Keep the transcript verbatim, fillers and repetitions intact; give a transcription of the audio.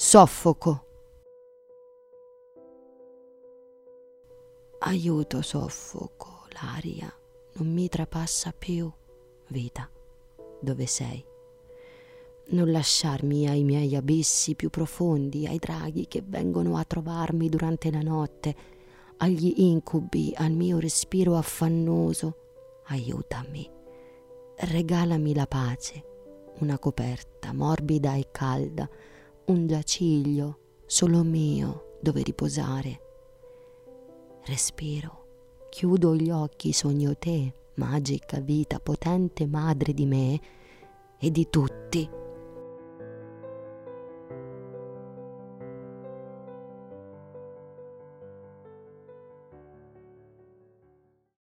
Soffoco. Aiuto, soffoco, l'aria non mi trapassa più. Vita, dove sei? Non lasciarmi ai miei abissi più profondi, ai draghi che vengono a trovarmi durante la notte, agli incubi, al mio respiro affannoso. Aiutami, regalami la pace, una coperta morbida e calda, un giaciglio solo mio dove riposare. Respiro, chiudo gli occhi, sogno te, magica vita, potente madre di me e di tutti.